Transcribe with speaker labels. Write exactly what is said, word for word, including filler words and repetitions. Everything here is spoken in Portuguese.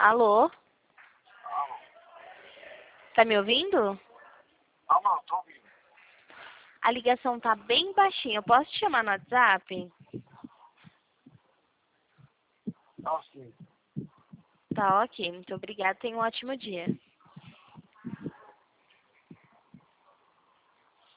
Speaker 1: Alô? Tá me ouvindo?
Speaker 2: Não, não, tô ouvindo.
Speaker 1: A ligação tá bem baixinha. Eu posso te chamar no WhatsApp?
Speaker 2: Não, sim.
Speaker 1: Tá ok. Muito obrigada. Tenha um ótimo dia.